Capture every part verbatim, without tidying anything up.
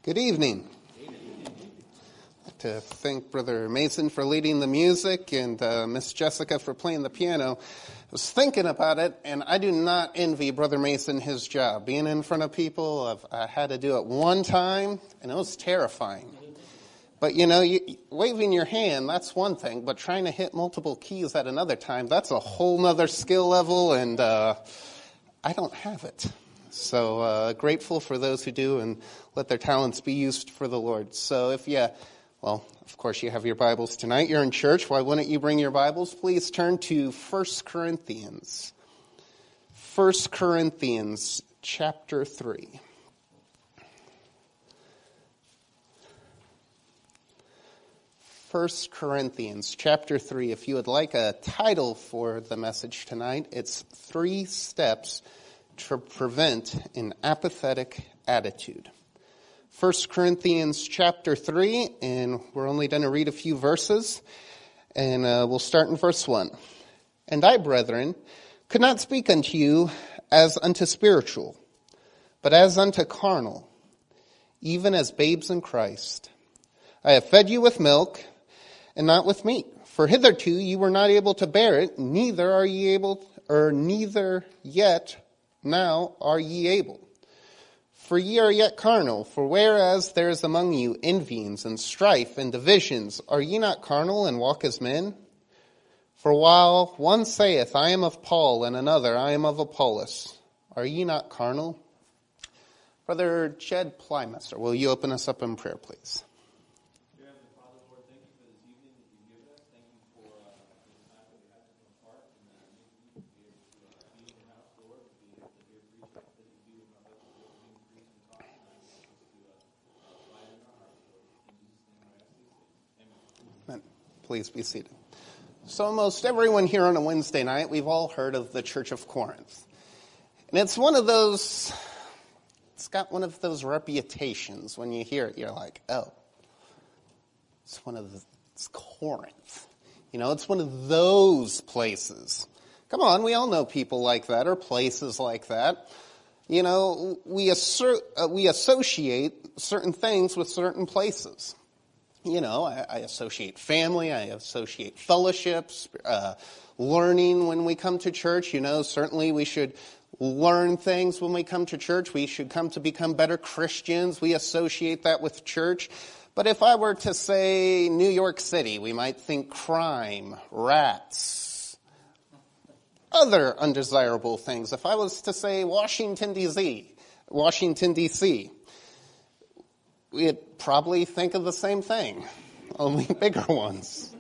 Good evening. I'd like to thank Brother Mason for leading the music and uh, Miss Jessica for playing the piano. I was thinking about it, and I do not envy Brother Mason his job. Being in front of people, I've, I had to do it one time, and it was terrifying. But, you know, you, waving your hand, that's one thing, but trying to hit multiple keys at another time, that's a whole nother skill level, and uh, I don't have it. So uh, grateful for those who do and let their talents be used for the Lord. So if you, well, of course you have your Bibles tonight. You're in church. Why wouldn't you bring your Bibles? Please turn to First Corinthians. First Corinthians chapter three. First Corinthians chapter three. If you would like a title for the message tonight, it's Three Steps to Prevent an Apathetic Attitude. First Corinthians chapter three, and we're only going to read a few verses, and uh, we'll start in verse one. And I, brethren, could not speak unto you as unto spiritual, but as unto carnal, even as babes in Christ. I have fed you with milk, and not with meat. For hitherto you were not able to bear it, neither are ye able, or neither yet now are ye able. For ye are yet carnal, for whereas there is among you envyings and strife and divisions, are ye not carnal and walk as men? For while one saith, I am of Paul, and another, I am of Apollos, are ye not carnal? Brother Jed Plymester, will you open us up in prayer, please? Please be seated. So almost everyone here on a Wednesday night, we've all heard of the Church of Corinth. And it's one of those, it's got one of those reputations. When you hear it, you're like, oh, it's one of the, it's Corinth. You know, it's one of those places. Come on, we all know people like that or places like that. You know, we assert, uh, we associate certain things with certain places. You know, I, I associate family, I associate fellowships, uh, learning when we come to church. You know, certainly we should learn things when we come to church. We should come to become better Christians. We associate that with church. But if I were to say New York City, we might think crime, rats, other undesirable things. If I was to say Washington, D C, Washington, D C, we'd probably think of the same thing, only bigger ones.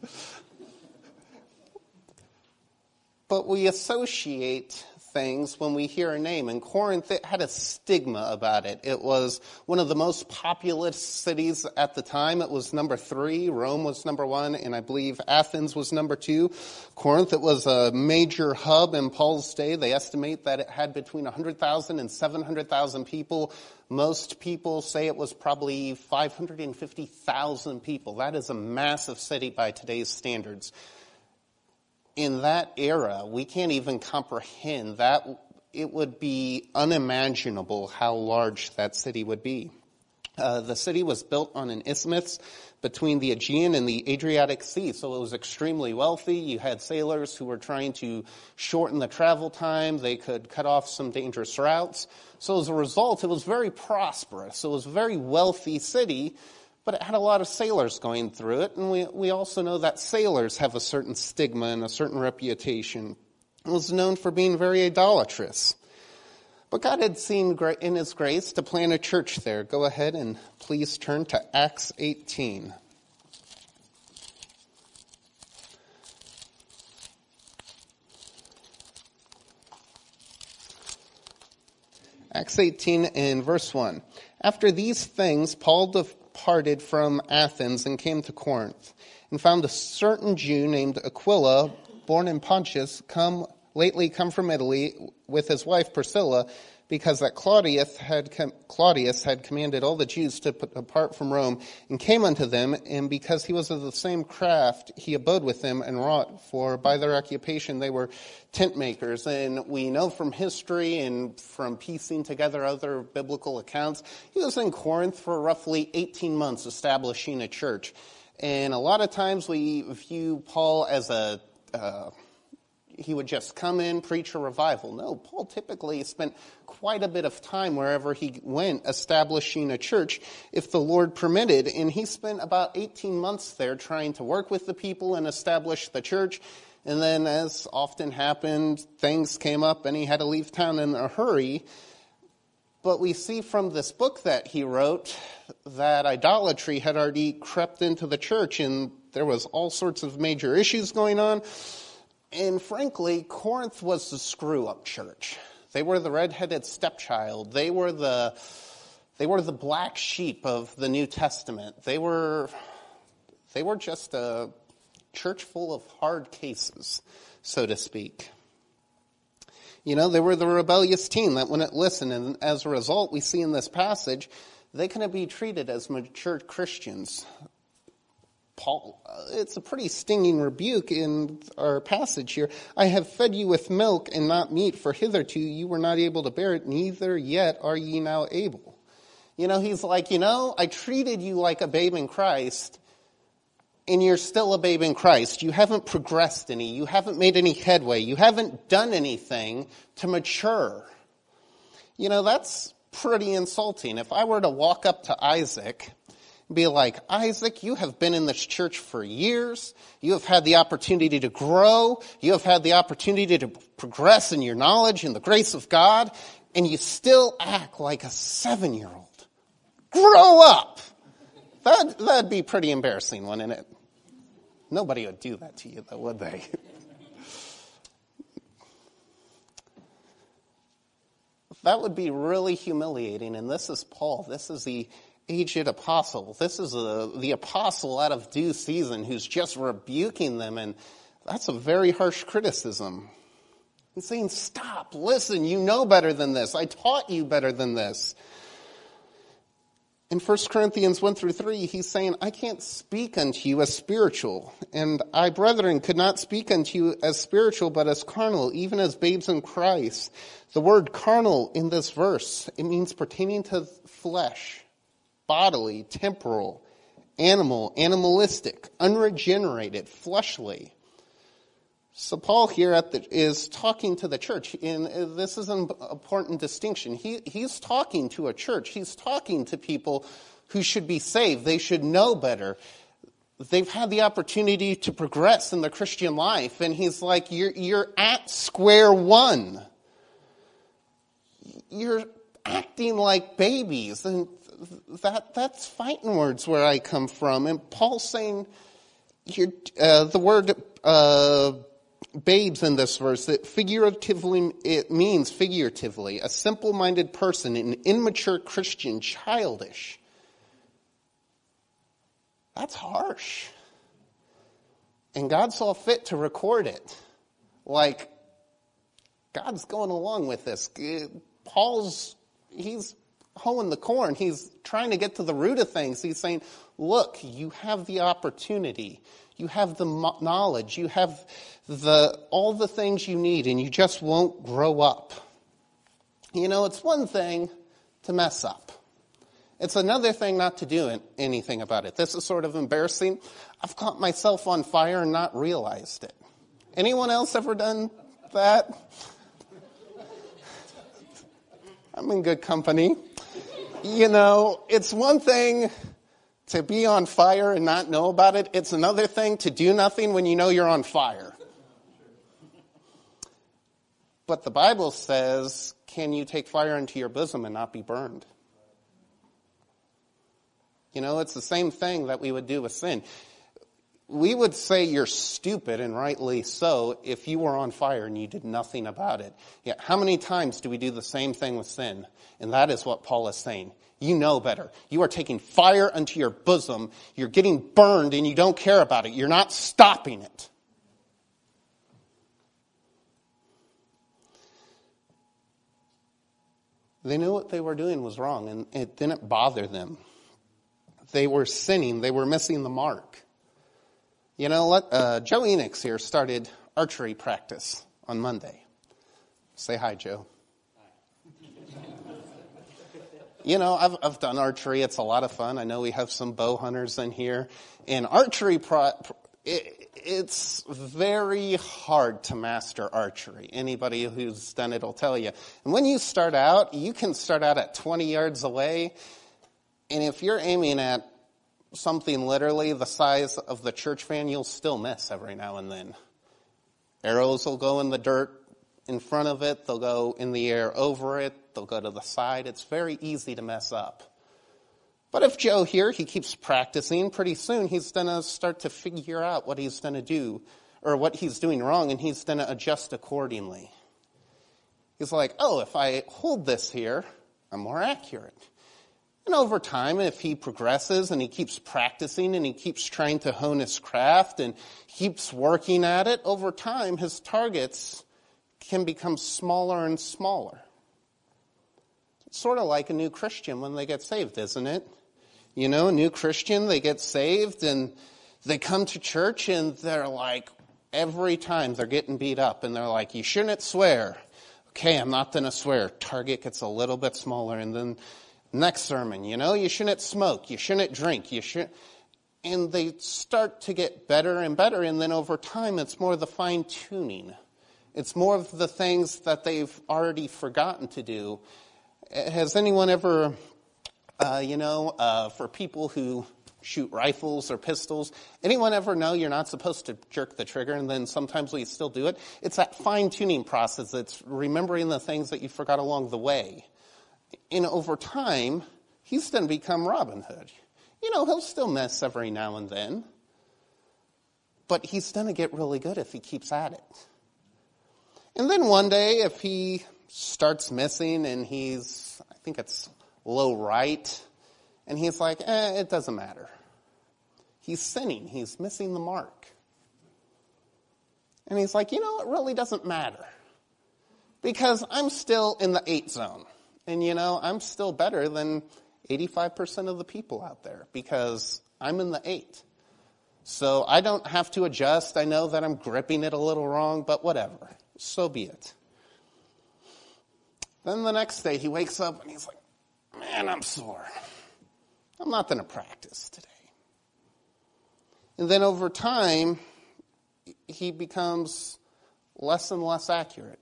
But we associate things when we hear a name. And Corinth, it had a stigma about it. It was one of the most populous cities at the time. It was number three. Rome was number one, and I believe Athens was number two. Corinth, it was a major hub in Paul's day. They estimate that it had between one hundred thousand and seven hundred thousand people. Most people say it was probably five hundred fifty thousand people. That is a massive city by today's standards. In that era, we can't even comprehend that. It would be unimaginable how large that city would be. Uh, the city was built on an isthmus between the Aegean and the Adriatic Sea, so it was extremely wealthy. You had sailors who were trying to shorten the travel time. They could cut off some dangerous routes. So as a result, it was very prosperous. It was a very wealthy city, but it had a lot of sailors going through it, and we, we also know that sailors have a certain stigma and a certain reputation. It was known for being very idolatrous. But God had seen in His grace to plant a church there. Go ahead and please turn to Acts eighteen. Acts eighteen and verse one. After these things, Paul departed from Athens and came to Corinth, and found a certain Jew named Aquila, born in Pontus, come lately come from Italy, with his wife Priscilla, because that Claudius had com- Claudius had commanded all the Jews to put apart from Rome, and came unto them, and because he was of the same craft, he abode with them and wrought, for by their occupation they were tent makers. And we know from history and from piecing together other biblical accounts, he was in Corinth for roughly eighteen months establishing a church. And a lot of times we view Paul as a uh, he would just come in, preach a revival. No, Paul typically spent quite a bit of time wherever he went establishing a church, if the Lord permitted. And he spent about eighteen months there trying to work with the people and establish the church. And then, as often happened, things came up and he had to leave town in a hurry. But we see from this book that he wrote that idolatry had already crept into the church, and there was all sorts of major issues going on. And frankly, Corinth was the screw-up church. They were the red-headed stepchild. They were the they were the black sheep of the New Testament. They were they were just a church full of hard cases, so to speak. You know, they were the rebellious teen that wouldn't listen, and as a result, we see in this passage, they couldn't be treated as mature Christians. Paul, it's a pretty stinging rebuke in our passage here. I have fed you with milk and not meat, for hitherto you were not able to bear it, neither yet are ye now able. You know, he's like, you know, I treated you like a babe in Christ, and you're still a babe in Christ. You haven't progressed any. You haven't made any headway. You haven't done anything to mature. You know, that's pretty insulting. If I were to walk up to Isaac, be like, Isaac, you have been in this church for years. You have had the opportunity to grow. You have had the opportunity to progress in your knowledge and the grace of God, and you still act like a seven-year-old. Grow up! That, that'd be pretty embarrassing, wouldn't it? Nobody would do that to you, though, would they? That would be really humiliating, and this is Paul. This is the aged apostle. This is a, the apostle out of due season who's just rebuking them, and that's a very harsh criticism. He's saying, stop, listen, you know better than this. I taught you better than this. In First Corinthians one through three, he's saying, I can't speak unto you as spiritual, and I, brethren, could not speak unto you as spiritual, but as carnal, even as babes in Christ. The word carnal in this verse, it means pertaining to flesh, bodily, temporal, animal, animalistic, unregenerated, fleshly. So Paul here at the, is talking to the church, and this is an important distinction. He, he's talking to a church. He's talking to people who should be saved. They should know better. They've had the opportunity to progress in the Christian life, and he's like, you're, you're at square one. You're acting like babies, and that that's fighting words where I come from. And Paul's saying, you're, uh, the word uh, babes in this verse, it figuratively, it means figuratively, a simple-minded person, an immature Christian, childish. That's harsh. And God saw fit to record it. Like, God's going along with this. Paul's, he's hoeing the corn. He's trying to get to the root of things. He's saying, look, you have the opportunity. You have the knowledge. You have the all the things you need, and you just won't grow up. You know, it's one thing to mess up. It's another thing not to do anything about it. This is sort of embarrassing. I've caught myself on fire and not realized it. Anyone else ever done that? I'm in good company. You know, it's one thing to be on fire and not know about it. It's another thing to do nothing when you know you're on fire. But the Bible says, can you take fire into your bosom and not be burned? You know, it's the same thing that we would do with sin. We would say you're stupid, and rightly so, if you were on fire and you did nothing about it. Yeah, how many times do we do the same thing with sin? And that is what Paul is saying. You know better. You are taking fire unto your bosom. You're getting burned and you don't care about it. You're not stopping it. They knew what they were doing was wrong, and it didn't bother them. They were sinning. They were missing the mark. You know what? Uh, Joe Enix here started archery practice on Monday. Say hi, Joe. You know, I've I've done archery. It's a lot of fun. I know we have some bow hunters in here. And archery, pro, it, it's very hard to master archery. Anybody who's done it will tell you. And when you start out, you can start out at twenty yards away. And if you're aiming at something literally the size of the church fan, you'll still miss every now and then. Arrows will go in the dirt in front of it. They'll go in the air over it. They'll go to the side. It's very easy to mess up. But if Joe here, he keeps practicing, pretty soon he's going to start to figure out what he's going to do or what he's doing wrong, and he's going to adjust accordingly. He's like, oh, if I hold this here, I'm more accurate. And over time, if he progresses and he keeps practicing and he keeps trying to hone his craft and keeps working at it, over time his targets can become smaller and smaller. It's sort of like a new Christian when they get saved, isn't it? You know, a new Christian, they get saved and they come to church and they're like, every time they're getting beat up and they're like, you shouldn't swear. Okay, I'm not going to swear. Target gets a little bit smaller. And then next sermon, you know, you shouldn't smoke. You shouldn't drink. You shouldn't. And they start to get better and better. And then over time, it's more the fine tuning. It's more of the things that they've already forgotten to do. Has anyone ever, uh, you know, uh, for people who shoot rifles or pistols, anyone ever know you're not supposed to jerk the trigger and then sometimes we still do it? It's that fine-tuning process. It's remembering the things that you forgot along the way. And over time, he's going to become Robin Hood. You know, he'll still miss every now and then, but he's going to get really good if he keeps at it. And then one day, if he starts missing and he's, I think it's low right, and he's like, eh, it doesn't matter. He's sinning. He's missing the mark. And he's like, you know, it really doesn't matter because I'm still in the eight zone. And, you know, I'm still better than eighty-five percent of the people out there because I'm in the eight. So I don't have to adjust. I know that I'm gripping it a little wrong, but whatever. So be it. Then the next day he wakes up and he's like, man, I'm sore. I'm not going to practice today. And then over time, he becomes less and less accurate.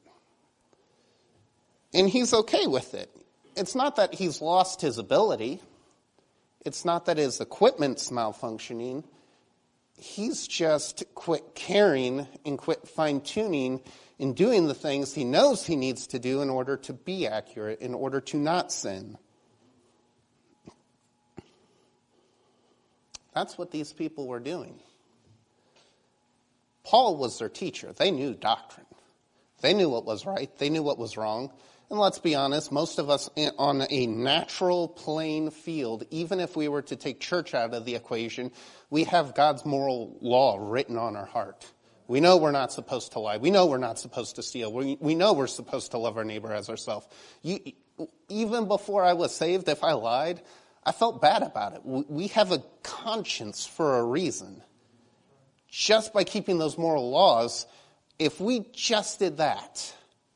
And he's okay with it. It's not that he's lost his ability. It's not that his equipment's malfunctioning. He's just quit caring and quit fine-tuning and doing the things he knows he needs to do in order to be accurate, in order to not sin. That's what these people were doing. Paul was their teacher. They knew doctrine. They knew what was right. They knew what was wrong. And let's be honest, most of us on a natural playing field, even if we were to take church out of the equation, we have God's moral law written on our heart. We know we're not supposed to lie. We know we're not supposed to steal. We, we know we're supposed to love our neighbor as ourselves. You, even before I was saved, if I lied, I felt bad about it. We, we have a conscience for a reason. Just by keeping those moral laws, if we just did that,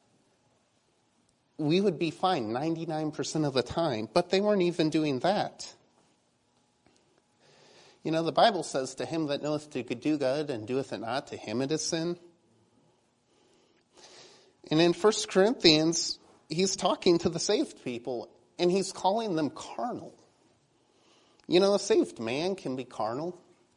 we would be fine ninety-nine percent of the time. But they weren't even doing that. You know, the Bible says, to him that knoweth to do good and doeth it not, to him it is sin. And in First Corinthians, he's talking to the saved people, and he's calling them carnal. You know, a saved man can be carnal.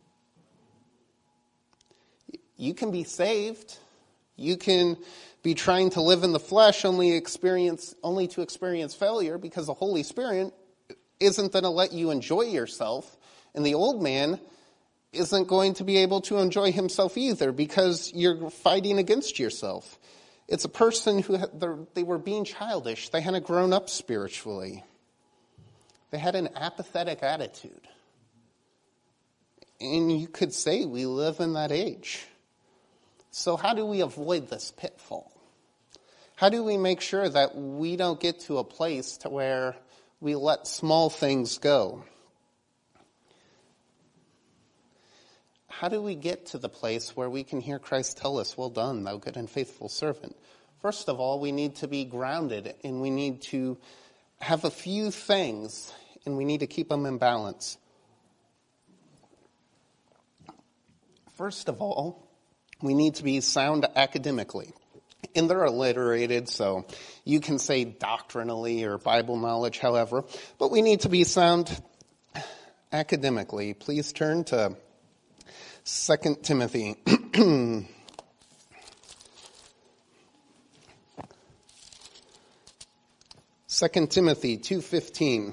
You can be saved. You can be trying to live in the flesh only experience only to experience failure because the Holy Spirit isn't going to let you enjoy yourself. And the old man isn't going to be able to enjoy himself either because you're fighting against yourself. It's a person who, they were being childish. They hadn't grown up spiritually. They had an apathetic attitude. And you could say we live in that age. So how do we avoid this pitfall? How do we make sure that we don't get to a place to where we let small things go? How do we get to the place where we can hear Christ tell us, well done, thou good and faithful servant? First of all, we need to be grounded, and we need to have a few things, and we need to keep them in balance. First of all, we need to be sound academically. And they're alliterated, so you can say doctrinally or Bible knowledge, however. But we need to be sound academically. Please turn to Second Timothy. Second Timothy two fifteen.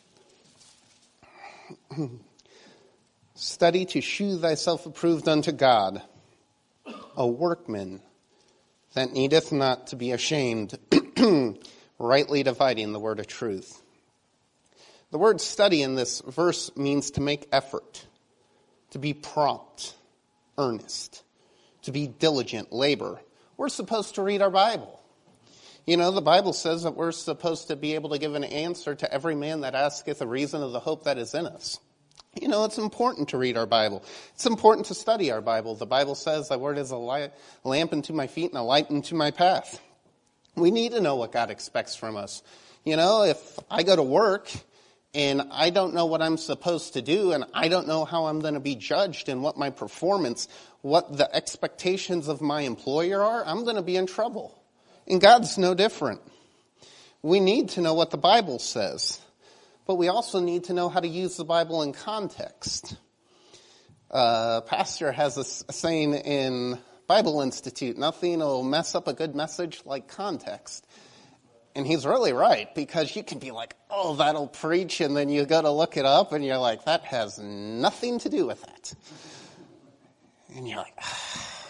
Study to shew thyself approved unto God, a workman that needeth not to be ashamed, rightly dividing the word of truth. The word study in this verse means to make effort, to be prompt, earnest, to be diligent, labor. We're supposed to read our Bible. You know, the Bible says that we're supposed to be able to give an answer to every man that asketh a reason of the hope that is in us. You know, it's important to read our Bible. It's important to study our Bible. The Bible says the word is a light, lamp unto my feet and a light unto my path. We need to know what God expects from us. You know, if I go to work and I don't know what I'm supposed to do and I don't know how I'm going to be judged and what my performance, what the expectations of my employer are, I'm going to be in trouble. And God's no different. We need to know what the Bible says. But we also need to know how to use the Bible in context. Uh, pastor has a, a saying in Bible Institute, nothing will mess up a good message like context. And he's really right, because you can be like, oh, that'll preach, and then you go to look it up, and you're like, that has nothing to do with that. And you're like, ah.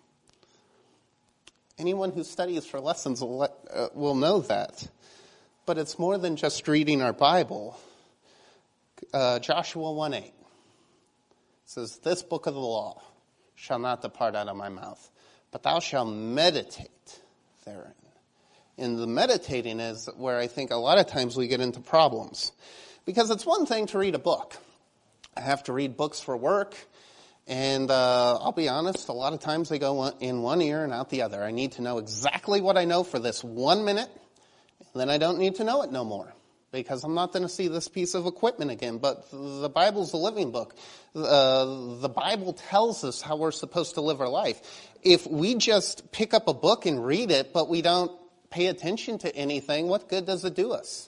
Anyone who studies for lessons will, let, uh, will know that. But it's more than just reading our Bible. Uh, Joshua one eight says, this book of the law shall not depart out of my mouth, but thou shalt meditate therein. And the meditating is where I think a lot of times we get into problems. Because it's one thing to read a book. I have to read books for work. And uh, I'll be honest, a lot of times they go in one ear and out the other. I need to know exactly what I know for this one minute. Then I don't need to know it no more, because I'm not going to see this piece of equipment again. But the Bible's a living book. Uh, the Bible tells us how we're supposed to live our life. If we just pick up a book and read it, but we don't pay attention to anything, what good does it do us?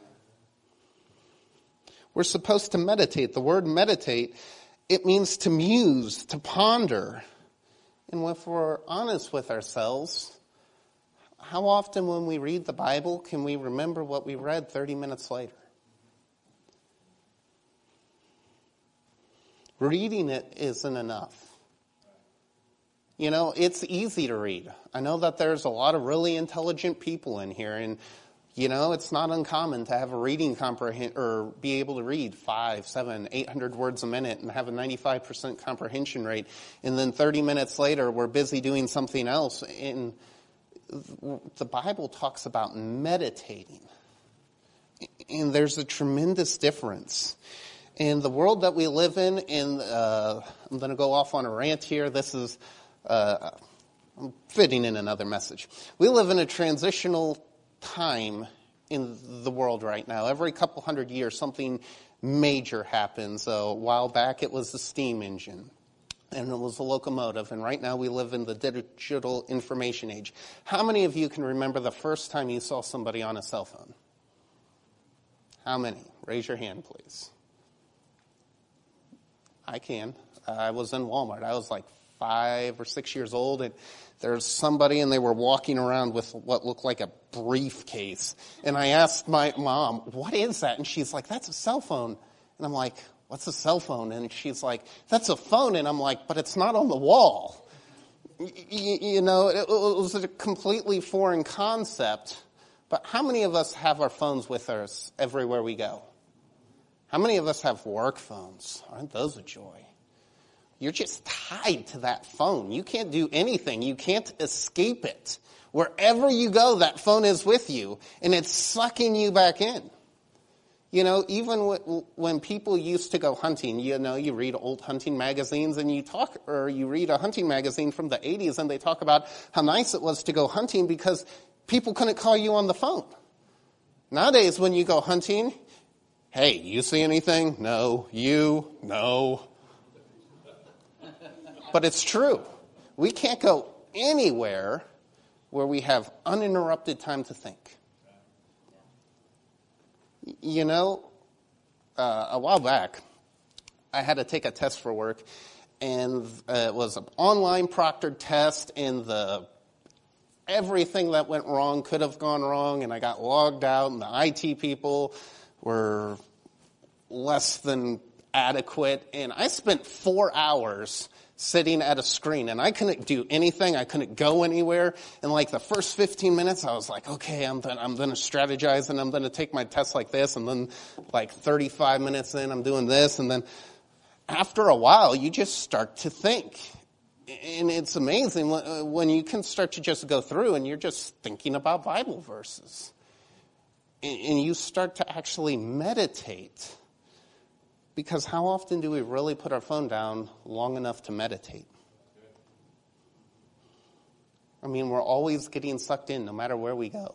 We're supposed to meditate. The word meditate, it means to muse, to ponder. And if we're honest with ourselves, how often when we read the Bible can we remember what we read thirty minutes later? Reading it isn't enough. You know, it's easy to read. I know that there's a lot of really intelligent people in here, and you know, it's not uncommon to have a reading comprehend or be able to read five, seven, eight hundred words a minute and have a ninety-five percent comprehension rate, and then thirty minutes later we're busy doing something else. And the Bible talks about meditating, and there's a tremendous difference. In the world that we live in, and uh, I'm going to go off on a rant here. This is uh, I'm fitting in another message. We live in a transitional time in the world right now. Every couple hundred years, something major happens. A while back, it was the steam engine. And it was a locomotive, and right now we live in the digital information age. How many of you can remember the first time you saw somebody on a cell phone? How many? Raise your hand, please. I can. I was in Walmart. I was like five or six years old, and there's somebody, and they were walking around with what looked like a briefcase. And I asked my mom, what is that? And she's like, that's a cell phone. And I'm like, what's a cell phone? And she's like, that's a phone. And I'm like, but it's not on the wall. You, you know, it, it was a completely foreign concept. But how many of us have our phones with us everywhere we go? How many of us have work phones? Aren't those a joy? you're just tied to that phone. You can't do anything. You can't escape it. Wherever you go, that phone is with you, and it's sucking you back in. You know, even w- when people used to go hunting, you know, you read old hunting magazines and you talk, or you read a hunting magazine from the eighties and they talk about how nice it was to go hunting because people couldn't call you on the phone. Nowadays, when you go hunting, hey, you see anything? No. You? No. But it's true. We can't go anywhere where we have uninterrupted time to think. You know, uh, a while back, I had to take a test for work, and uh, it was an online proctored test, and the everything that went wrong could have gone wrong, and I got logged out, and the I T people were less than adequate, and I spent four hours sitting at a screen, and I couldn't do anything. I couldn't go anywhere. And like the first fifteen minutes, I was like, okay, I'm gonna, I'm going to strategize, and I'm going to take my test like this. And then like thirty-five minutes in, I'm doing this. And then after a while, you just start to think. And it's amazing when you can start to just go through and you're just thinking about Bible verses. And you start to actually meditate. Because how often do we really put our phone down long enough to meditate? I mean, we're always getting sucked in no matter where we go.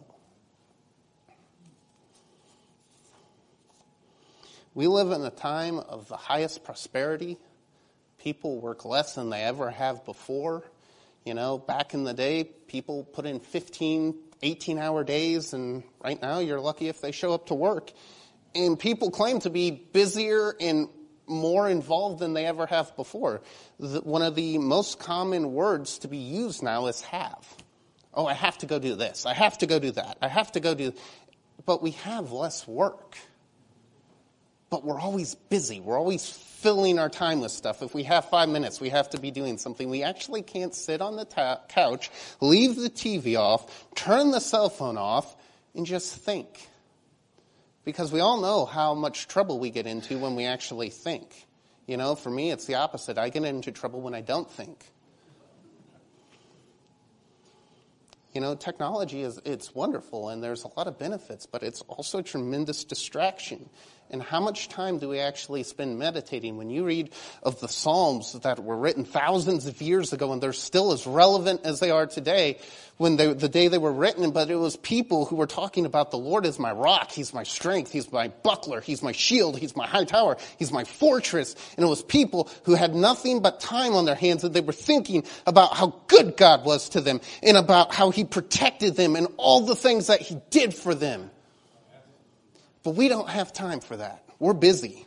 We live in a time of the highest prosperity. People work less than they ever have before. You know, back in the day, people put in fifteen, eighteen-hour days, and right now you're lucky if they show up to work. And people claim to be busier and more involved than they ever have before. The, one of the most common words to be used now is have. Oh, I have to go do this. I have to go do that. I have to go do... But we have less work. But we're always busy. We're always filling our time with stuff. If we have five minutes, we have to be doing something. We actually can't sit on the ta- couch, leave the T V off, turn the cell phone off, and just think. Because we all know how much trouble we get into when we actually think. You know, for me, it's the opposite. I get into trouble when I don't think. You know, technology is, it's wonderful and there's a lot of benefits, but it's also a tremendous distraction. And how much time do we actually spend meditating? When you read of the Psalms that were written thousands of years ago and they're still as relevant as they are today, when they, the day they were written, but it was people who were talking about the Lord is my rock, He's my strength, He's my buckler, He's my shield, He's my high tower, He's my fortress. And it was people who had nothing but time on their hands, and they were thinking about how good God was to them and about how He protected them and all the things that He did for them. But we don't have time for that. We're busy.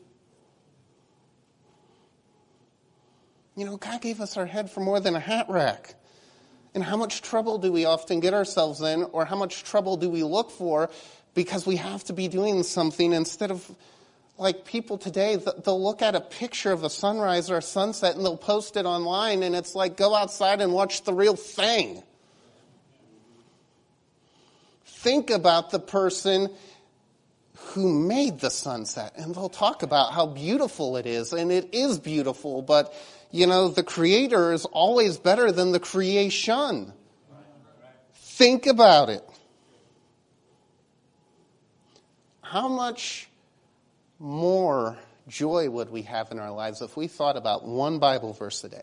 You know, God gave us our head for more than a hat rack. And how much trouble do we often get ourselves in, or how much trouble do we look for because we have to be doing something instead of, like people today, they'll look at a picture of a sunrise or a sunset and they'll post it online, and it's like, go outside and watch the real thing. Think about the person who made the sunset, and they'll talk about how beautiful it is, and it is beautiful, but, you know, the Creator is always better than the creation. Think about it. How much more joy would we have in our lives if we thought about one Bible verse a day?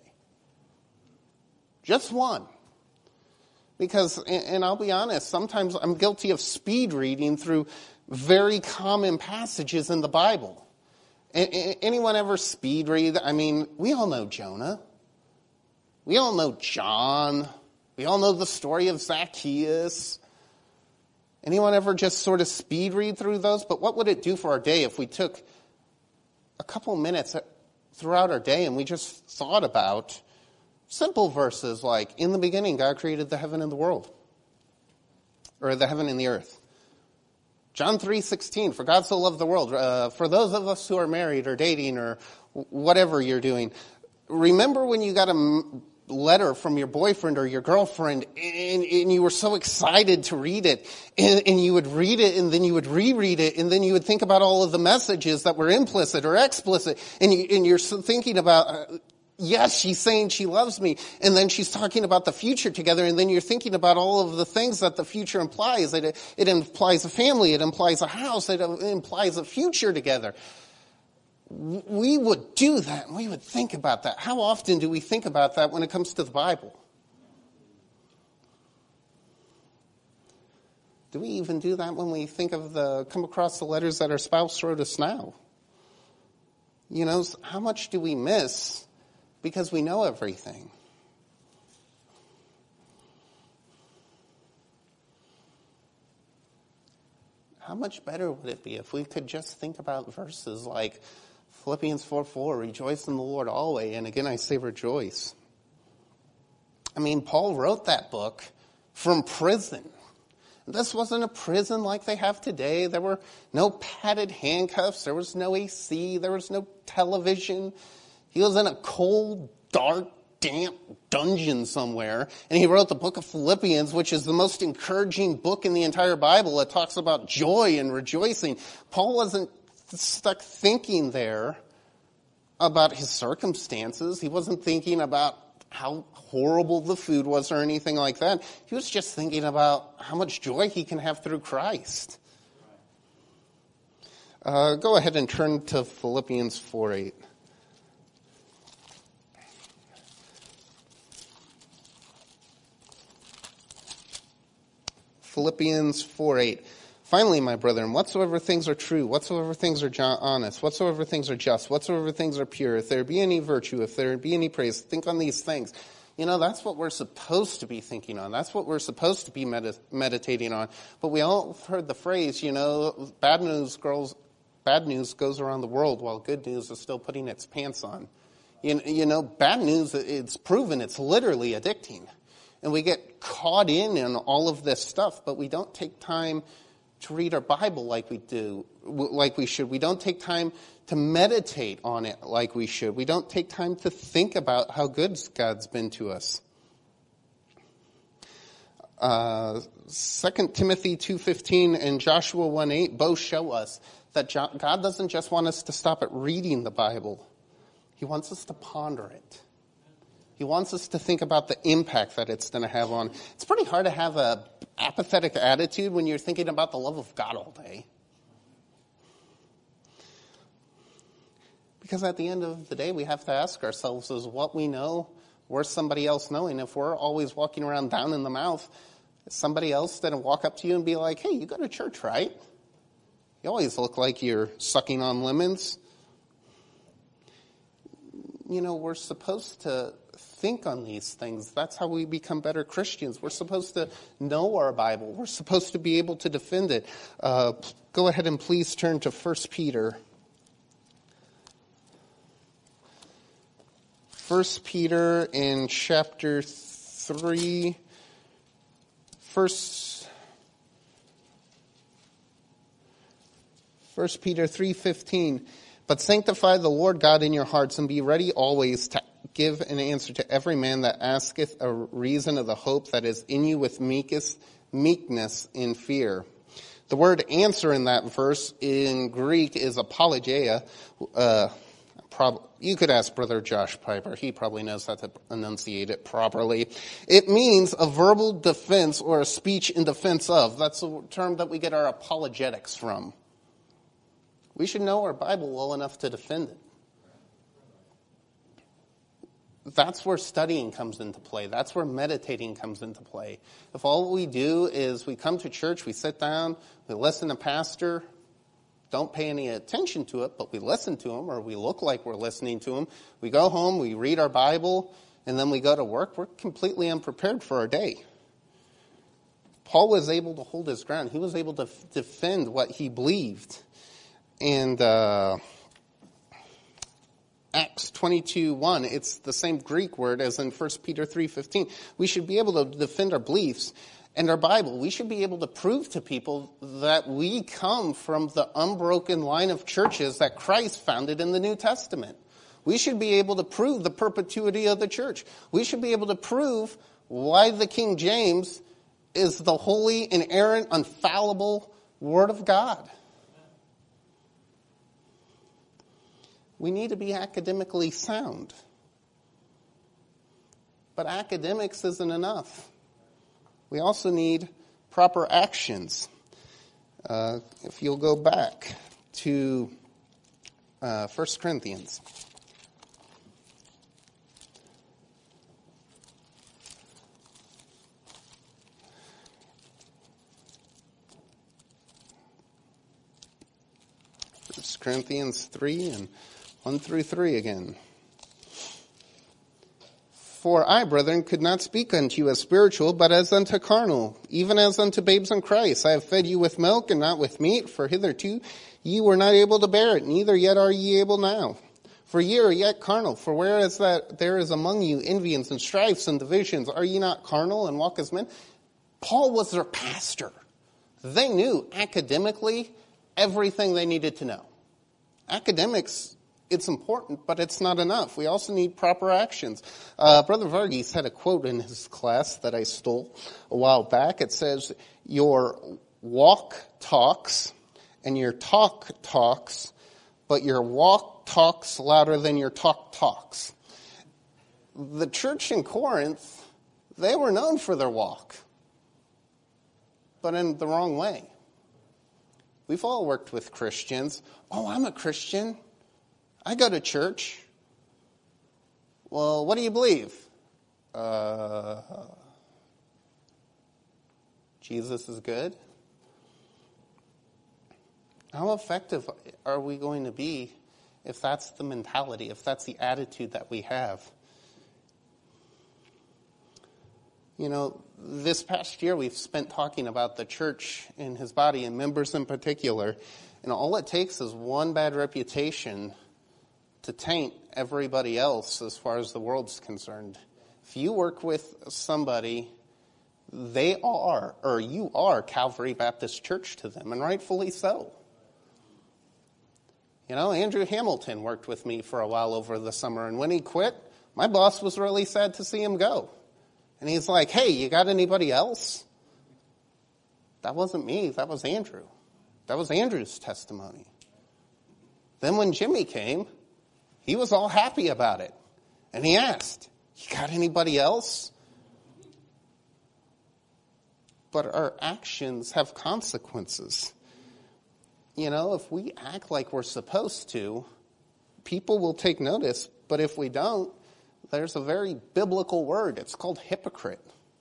Just one. Because, and I'll be honest, sometimes I'm guilty of speed reading through very common passages in the Bible. Anyone ever speed read? I mean, we all know Jonah. We all know John. We all know the story of Zacchaeus. Anyone ever just sort of speed read through those? But what would it do for our day if we took a couple minutes throughout our day and we just thought about simple verses like, in the beginning, God created the heaven and the world. Or the heaven and the earth. John three sixteen, for God so loved the world. Uh, for those of us who are married or dating or whatever you're doing, remember when you got a letter from your boyfriend or your girlfriend and, and you were so excited to read it, and, and you would read it and then you would reread it, and then you would think about all of the messages that were implicit or explicit, and, you, and you're thinking about, uh, yes, she's saying she loves me, and then she's talking about the future together, and then you're thinking about all of the things that the future implies. It, it implies a family, it implies a house, it implies a future together. We would do that, and we would think about that. How often do we think about that when it comes to the Bible? Do we even do that when we think of the, come across the letters that our spouse wrote us now? You know, how much do we miss because we know everything? How much better would it be if we could just think about verses like Philippians four four, rejoice in the Lord always, and again I say rejoice. I mean, Paul wrote that book from prison. This wasn't a prison like they have today. There were no padded handcuffs. There was no A C. There was no television. He was in a cold, dark, damp dungeon somewhere. And he wrote the book of Philippians, which is the most encouraging book in the entire Bible. It talks about joy and rejoicing. Paul wasn't stuck thinking there about his circumstances. He wasn't thinking about how horrible the food was or anything like that. He was just thinking about how much joy he can have through Christ. Uh, go ahead and turn to Philippians four eight. Philippians four eight. Finally, my brethren, whatsoever things are true, whatsoever things are honest, whatsoever things are just, whatsoever things are pure, if there be any virtue, if there be any praise, think on these things. You know, that's what we're supposed to be thinking on. That's what we're supposed to be med- meditating on. But we all have heard the phrase, you know, bad news girls, bad news goes around the world while good news is still putting its pants on. You, you know, bad news, it's proven, it's literally addicting. And we get caught in in all of this stuff, but we don't take time to read our Bible like we do, like we should. We don't take time to meditate on it like we should. We don't take time to think about how good God's been to us. Uh, Second Timothy two fifteen and Joshua one eight both show us that God doesn't just want us to stop at reading the Bible. He wants us to ponder it. He wants us to think about the impact that it's going to have on. It's pretty hard to have a apathetic attitude when you're thinking about the love of God all day. Because at the end of the day, we have to ask ourselves, is what we know worth somebody else knowing? If we're always walking around down in the mouth, is somebody else going to walk up to you and be like, hey, you go to church, right? You always look like you're sucking on lemons. You know, we're supposed to think on these things. That's how we become better Christians. We're supposed to know our Bible. We're supposed to be able to defend it. Uh, go ahead and please turn to First Peter. First Peter in chapter three. First, First Peter three fifteen. But sanctify the Lord God in your hearts, and be ready always to give an answer to every man that asketh a reason of the hope that is in you with meekness, meekness in fear. The word answer in that verse in Greek is apologia. Uh, prob- you could ask Brother Josh Piper. He probably knows how to enunciate it properly. It means a verbal defense or a speech in defense of. That's the term that we get our apologetics from. We should know our Bible well enough to defend it. That's where studying comes into play. That's where meditating comes into play. If all we do is we come to church, we sit down, we listen to pastor, don't pay any attention to it, but we listen to him, or we look like we're listening to him. We go home, we read our Bible, and then we go to work. We're completely unprepared for our day. Paul was able to hold his ground. He was able to f- defend what he believed. And uh, Acts twenty-two one, it's the same Greek word as in First Peter three fifteen. We should be able to defend our beliefs and our Bible. We should be able to prove to people that we come from the unbroken line of churches that Christ founded in the New Testament. We should be able to prove the perpetuity of the church. We should be able to prove why the King James is the holy, inerrant, infallible Word of God. We need to be academically sound. But academics isn't enough. We also need proper actions. Uh, if you'll go back to uh, First Corinthians. First Corinthians three and one through three again. For I, brethren, could not speak unto you as spiritual, but as unto carnal, even as unto babes in Christ. I have fed you with milk and not with meat, for hitherto ye were not able to bear it, neither yet are ye able now. For ye are yet carnal. For whereas that there is among you envyings and strifes and divisions, are ye not carnal and walk as men? Paul was their pastor. They knew academically everything they needed to know. Academics, it's important, but it's not enough. We also need proper actions. Uh, Brother Varghese had a quote in his class that I stole a while back. It says, your walk talks and your talk talks, but your walk talks louder than your talk talks. The church in Corinth, they were known for their walk, but in the wrong way. We've all worked with Christians. Oh, I'm a Christian. I go to church. Well, what do you believe? Uh, Jesus is good. How effective are we going to be if that's the mentality, if that's the attitude that we have? You know, this past year we've spent talking about the church and his body and members in particular, and all it takes is one bad reputation to taint everybody else as far as the world's concerned. If you work with somebody, they are, or you are, Calvary Baptist Church to them, and rightfully so. You know, Andrew Hamilton worked with me for a while over the summer, and when he quit, my boss was really sad to see him go. And he's like, hey, you got anybody else? That wasn't me, that was Andrew. That was Andrew's testimony. Then when Jimmy came, he was all happy about it. And he asked, you got anybody else? But our actions have consequences. You know, if we act like we're supposed to, people will take notice. But if we don't, there's a very biblical word. It's called hypocrite.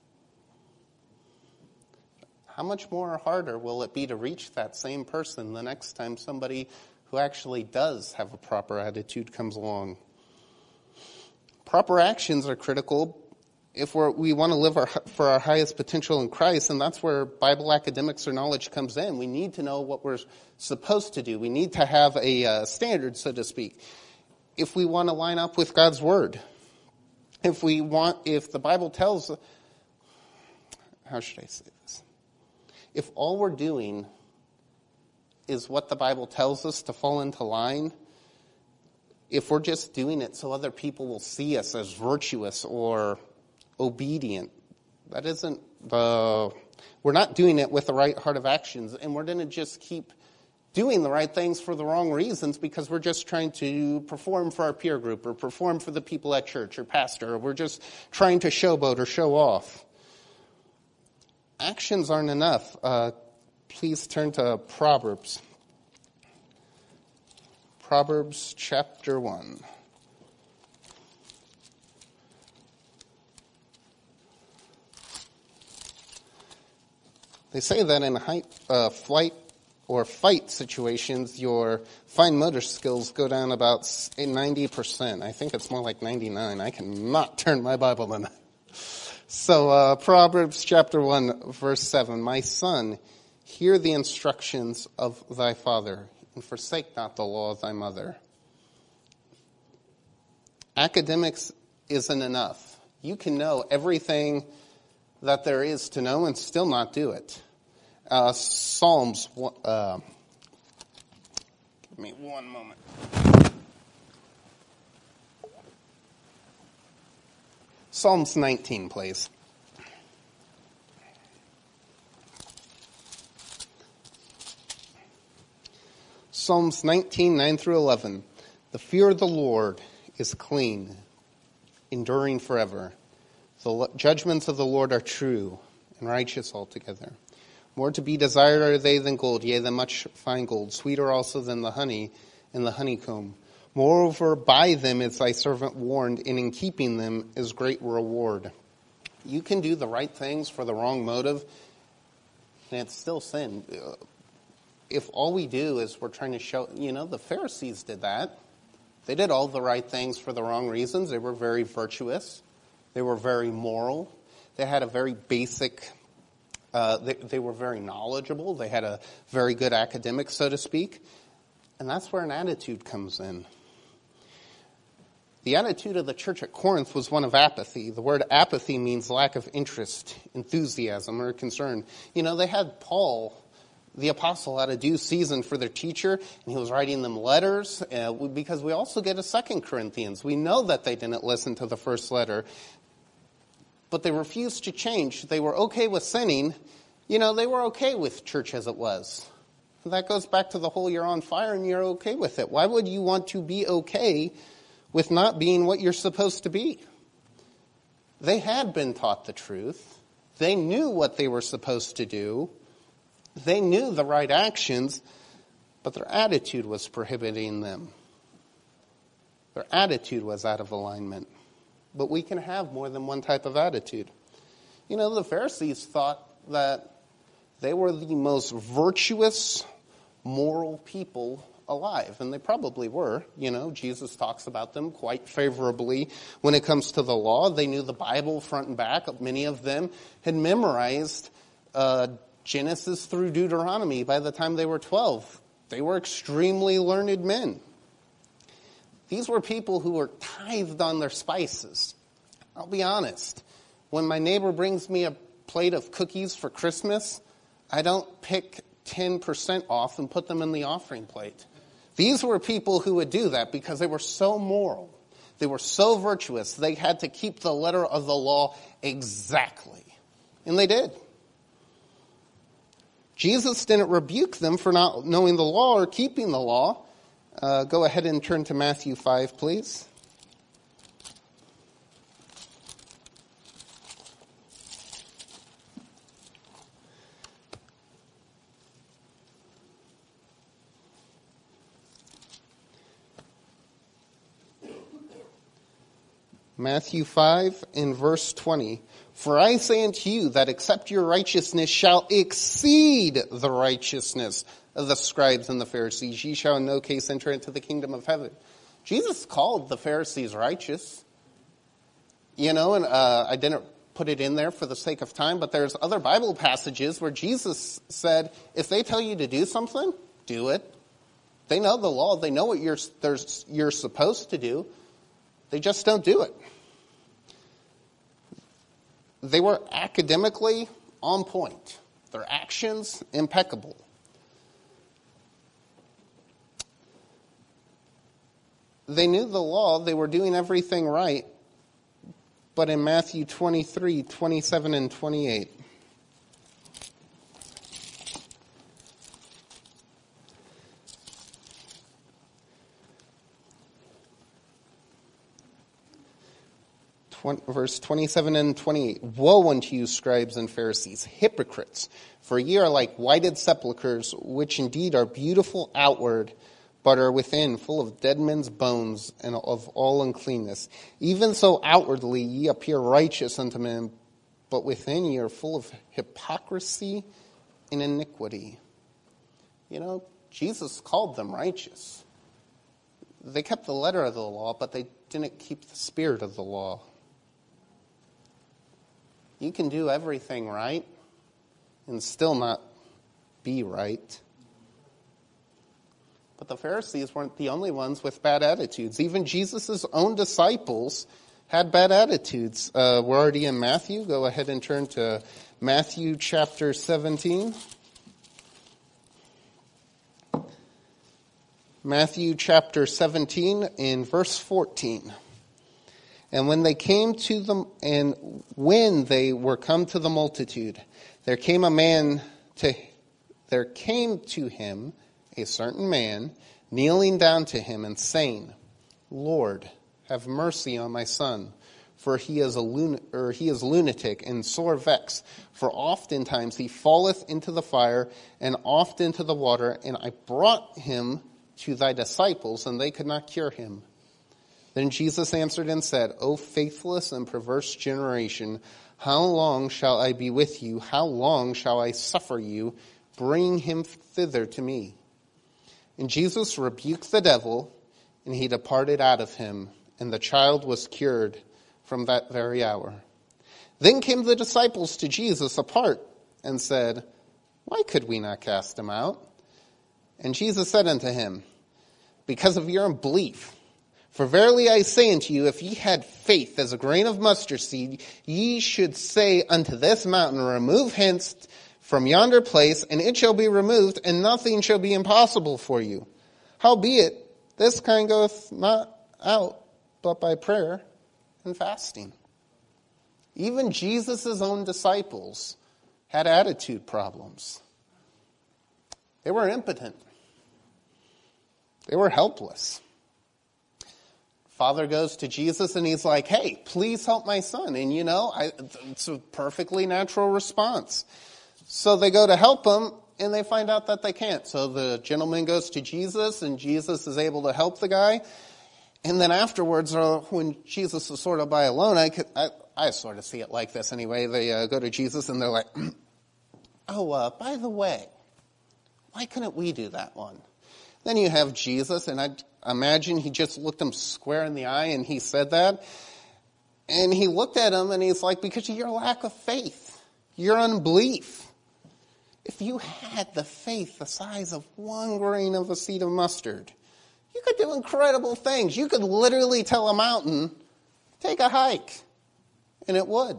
How much more harder will it be to reach that same person the next time somebody who actually does have a proper attitude comes along? Proper actions are critical if we're, we want to live our, for our highest potential in Christ, and that's where Bible academics or knowledge comes in. We need to know what we're supposed to do. We need to have a uh, standard, so to speak, if we want to line up with God's Word. If we want, if the Bible tells, how should I say this? If all we're doing is what the Bible tells us to fall into line, if we're just doing it so other people will see us as virtuous or obedient, that isn't the, we're not doing it with the right heart of actions, and we're going to just keep doing the right things for the wrong reasons because we're just trying to perform for our peer group or perform for the people at church or pastor, or we're just trying to showboat or show off. Actions aren't enough. Uh, please turn to Proverbs. Proverbs chapter one. They say that in high, uh, flight or fight situations, your fine motor skills go down about ninety percent. I think it's more like ninety-nine. I cannot turn my Bible in. So uh, Proverbs chapter one, verse seven. My son, hear the instructions of thy father, and forsake not the law of thy mother. Academics isn't enough. You can know everything that there is to know and still not do it. Uh, Psalms, uh, give me one moment. Psalms nineteen, please. Psalms nineteen, nine through eleven. The fear of the Lord is clean, enduring forever. The lo- judgments of the Lord are true and righteous altogether. More to be desired are they than gold, yea, than much fine gold, sweeter also than the honey and the honeycomb. Moreover, by them is thy servant warned, and in keeping them is great reward. You can do the right things for the wrong motive, and it's still sin. If all we do is we're trying to show, you know, the Pharisees did that. They did all the right things for the wrong reasons. They were very virtuous. They were very moral. They had a very basic, uh, they, they were very knowledgeable. They had a very good academic, so to speak. And that's where an attitude comes in. The attitude of the church at Corinth was one of apathy. The word apathy means lack of interest, enthusiasm, or concern. You know, they had Paul, the apostle, had a due season for their teacher, and he was writing them letters, uh, because we also get a Second Corinthians. We know that they didn't listen to the first letter, but they refused to change. They were okay with sinning. You know, they were okay with church as it was. And that goes back to the whole you're on fire and you're okay with it. Why would you want to be okay with not being what you're supposed to be? They had been taught the truth. They knew what they were supposed to do. They knew the right actions, but their attitude was prohibiting them. Their attitude was out of alignment. But we can have more than one type of attitude. You know, the Pharisees thought that they were the most virtuous, moral people alive, and they probably were. You know, Jesus talks about them quite favorably when it comes to the law. They knew the Bible front and back. Many of them had memorized uh, Genesis through Deuteronomy by the time they were twelve. They were extremely learned men. These were people who were tithed on their spices. I'll be honest. When my neighbor brings me a plate of cookies for Christmas, I don't pick ten percent off and put them in the offering plate. These were people who would do that because they were so moral. They were so virtuous. They had to keep the letter of the law exactly. And they did. Jesus didn't rebuke them for not knowing the law or keeping the law. Uh, go ahead and turn to Matthew five, please. Matthew five in verse twenty. For I say unto you that except your righteousness shall exceed the righteousness of the scribes and the Pharisees, ye shall in no case enter into the kingdom of heaven. Jesus called the Pharisees righteous. You know, and uh, I didn't put it in there for the sake of time, but there's other Bible passages where Jesus said, if they tell you to do something, do it. They know the law. They know what you're, you're supposed to do. They just don't do it. They were academically on point. Their actions, impeccable. They knew the law. They were doing everything right. But in Matthew twenty-three, twenty-seven, and twenty-eight, verse twenty-seven and twenty-eight, woe unto you, scribes and Pharisees, hypocrites, for ye are like whited sepulchres, which indeed are beautiful outward, but are within full of dead men's bones and of all uncleanness. Even so outwardly ye appear righteous unto men, but within ye are full of hypocrisy and iniquity. You know, Jesus called them righteous. They kept the letter of the law, but they didn't keep the spirit of the law. You can do everything right and still not be right. But the Pharisees weren't the only ones with bad attitudes. Even Jesus' own disciples had bad attitudes. Uh, we're already in Matthew. Go ahead and turn to Matthew chapter seventeen. Matthew chapter seventeen in verse fourteen. And when they came to them, and when they were come to the multitude, there came a man to, there came to him a certain man, kneeling down to him and saying, Lord, have mercy on my son, for he is a lun- or he is lunatic and sore vexed. For oftentimes he falleth into the fire, and oft into the water, and I brought him to thy disciples, and they could not cure him. Then Jesus answered and said, O faithless and perverse generation, how long shall I be with you? How long shall I suffer you? Bring him thither to me. And Jesus rebuked the devil, and he departed out of him, and the child was cured from that very hour. Then came the disciples to Jesus apart, and said, Why could we not cast him out? And Jesus said unto him, Because of your unbelief. For verily I say unto you, if ye had faith as a grain of mustard seed, ye should say unto this mountain, Remove hence from yonder place, and it shall be removed, and nothing shall be impossible for you. Howbeit, this kind goeth not out but by prayer and fasting. Even Jesus' own disciples had attitude problems. They were impotent. They were helpless. Father goes to Jesus and he's like, hey, please help my son. And you know, I, it's a perfectly natural response. So they go to help him and they find out that they can't. So the gentleman goes to Jesus and Jesus is able to help the guy. And then afterwards, uh, when Jesus is sort of by alone, I, could, I, I sort of see it like this anyway. They uh, go to Jesus and they're like, oh, uh, by the way, why couldn't we do that one? Then you have Jesus, and I imagine he just looked him square in the eye and he said that. And he looked at him and he's like, because of your lack of faith, your unbelief. If you had the faith the size of one grain of a seed of mustard, you could do incredible things. You could literally tell a mountain, take a hike, and it would.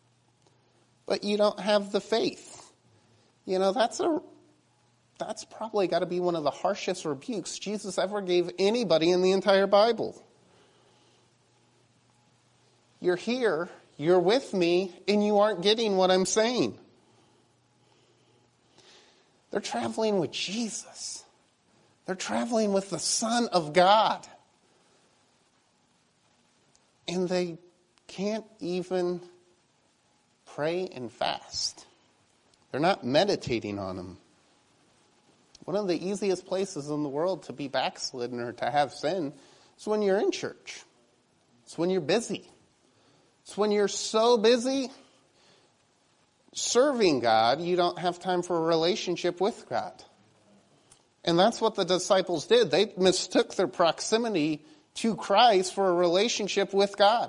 But you don't have the faith. You know, that's a That's probably got to be one of the harshest rebukes Jesus ever gave anybody in the entire Bible. You're here, you're with me, and you aren't getting what I'm saying. They're traveling with Jesus. They're traveling with the Son of God. And they can't even pray and fast. They're not meditating on him. One of the easiest places in the world to be backslidden or to have sin is when you're in church. It's when you're busy. It's when you're so busy serving God, you don't have time for a relationship with God. And that's what the disciples did. They mistook their proximity to Christ for a relationship with God.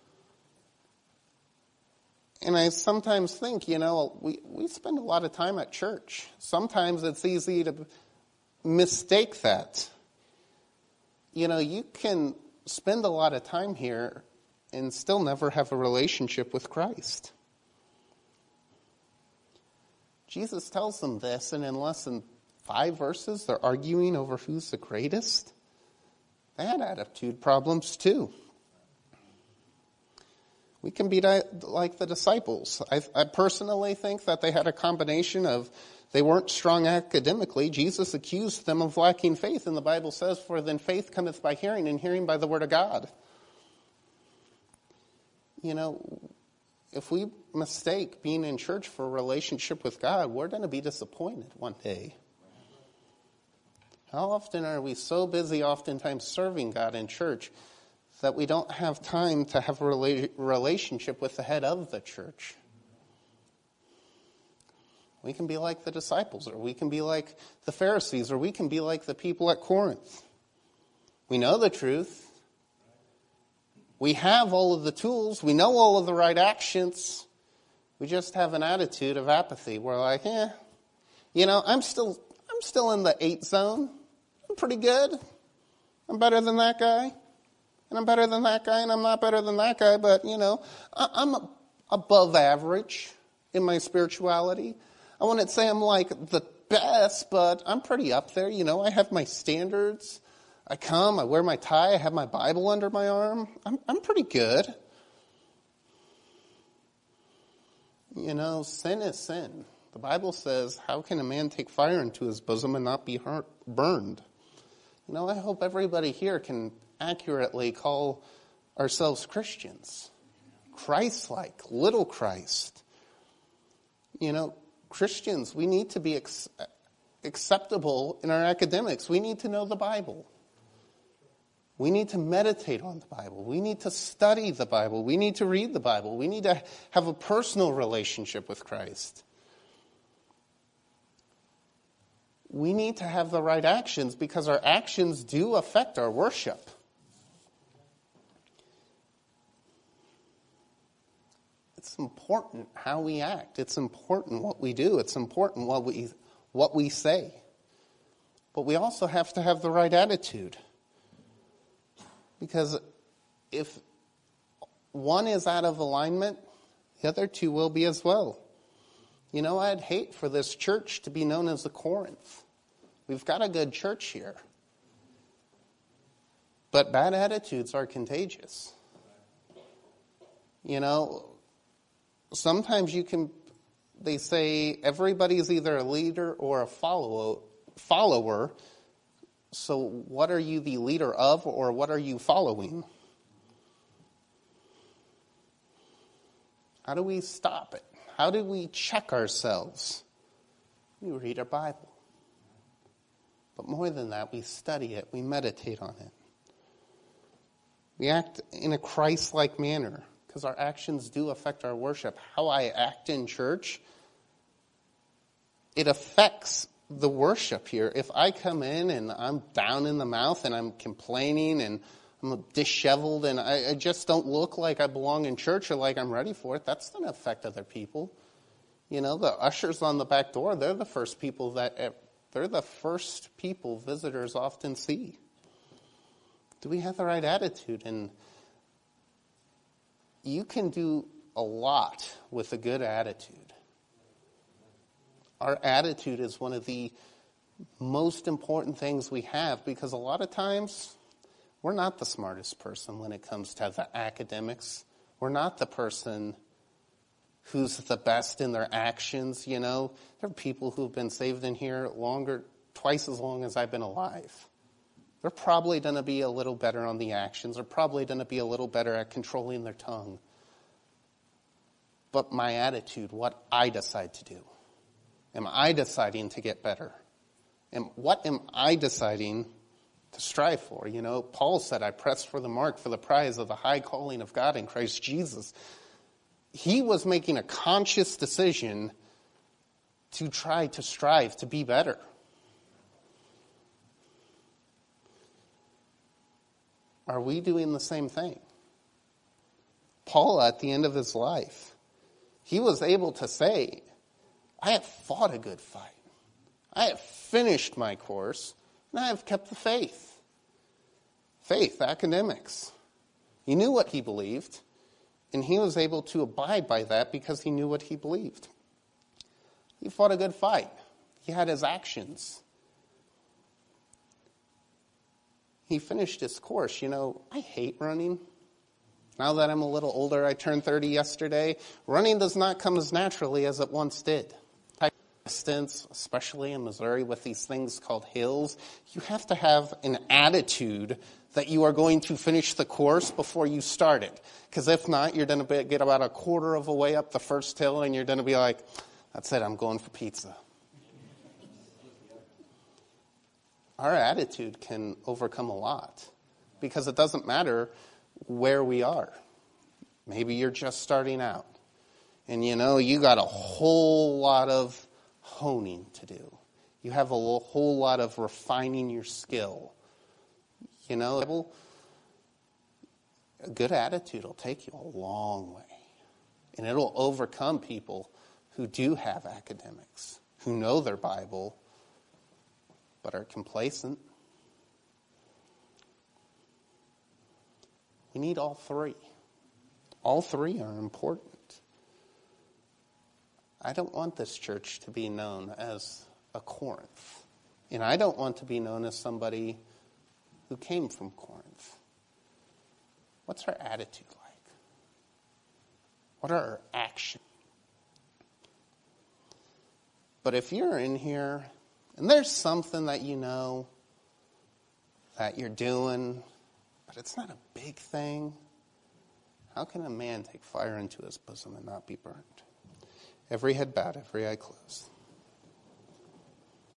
And I sometimes think, you know, we, we spend a lot of time at church. Sometimes it's easy to mistake that. You know, you can spend a lot of time here and still never have a relationship with Christ. Jesus tells them this, and in less than five verses, they're arguing over who's the greatest. They had attitude problems too. We can be like the disciples. I, I personally think that they had a combination of, they weren't strong academically. Jesus accused them of lacking faith, and the Bible says, for then faith cometh by hearing, and hearing by the word of God. You know, if we mistake being in church for a relationship with God, we're going to be disappointed one day. How often are we so busy, oftentimes serving God in church, that we don't have time to have a rela- relationship with the head of the church? We can be like the disciples, or we can be like the Pharisees, or we can be like the people at Corinth. We know the truth. We have all of the tools. We know all of the right actions. We just have an attitude of apathy. We're like, eh, you know, I'm still, I'm still in the eight zone. I'm pretty good. I'm better than that guy. And I'm better than that guy, and I'm not better than that guy, but, you know, I'm above average in my spirituality. I wouldn't say I'm like the best, but I'm pretty up there. You know, I have my standards. I come, I wear my tie, I have my Bible under my arm. I'm, I'm pretty good. You know, sin is sin. The Bible says, how can a man take fire into his bosom and not be hurt, burned? You know, I hope everybody here can accurately call ourselves Christians. Christ-like, little Christ. You know, Christians, we need to be ex- acceptable in our academics. We need to know the Bible. We need to meditate on the Bible. We need to study the Bible. We need to read the Bible. We need to have a personal relationship with Christ. We need to have the right actions because our actions do affect our worship. It's important how we act. It's important what we do. It's important what we what we say. But we also have to have the right attitude. Because if one is out of alignment, the other two will be as well. You know, I'd hate for this church to be known as the Corinth. We've got a good church here. But bad attitudes are contagious. You know, sometimes you can, they say everybody's either a leader or a follower, follower. So what are you the leader of, or what are you following? How do we stop it? How do we check ourselves? We read our Bible. But more than that, we study it. We meditate on it. We act in a Christ-like manner because our actions do affect our worship. How I act in church, it affects the worship here. If I come in and I'm down in the mouth and I'm complaining and I'm disheveled and I, I just don't look like I belong in church or like I'm ready for it, that's going to affect other people. You know, the ushers on the back door, they're the first people that, they're the first people visitors often see. Do we have the right attitude? And you can do a lot with a good attitude. Our attitude is one of the most important things we have because a lot of times we're not the smartest person when it comes to the academics. We're not the person who's the best in their actions, you know. There are people who've been saved in here longer, twice as long as I've been alive. They're probably going to be a little better on the actions. They're probably going to be a little better at controlling their tongue. But my attitude, what I decide to do. Am I deciding to get better? And what am I deciding to strive for? You know, Paul said, I press for the mark for the prize of the high calling of God in Christ Jesus. He was making a conscious decision to try to strive to be better. Are we doing the same thing? Paul, at the end of his life, he was able to say, I have fought a good fight. I have finished my course, and I have kept the faith. Faith, academics. He knew what he believed, and he was able to abide by that because he knew what he believed. He fought a good fight. He had his actions. He finished his course. You know, I hate running. Now that I'm a little older, I turned thirty yesterday. Running does not come as naturally as it once did. Distance, especially in Missouri with these things called hills, you have to have an attitude that you are going to finish the course before you start it. Because if not, you're going to get about a quarter of a way up the first hill and you're going to be like, that's it, I'm going for pizza. Our attitude can overcome a lot because it doesn't matter where we are. Maybe you're just starting out and you know you got a whole lot of honing to do. You have a whole lot of refining your skill. You know, a good attitude will take you a long way. And it'll overcome people who do have academics, who know their Bible, but are complacent. We need all three. All three are important. I don't want this church to be known as a Corinth. And I don't want to be known as somebody who came from Corinth. What's our attitude like? What are our actions? But if you're in here and there's something that you know that you're doing, but it's not a big thing, How can a man take fire into his bosom and not be burned? Every head bowed, every eye closed.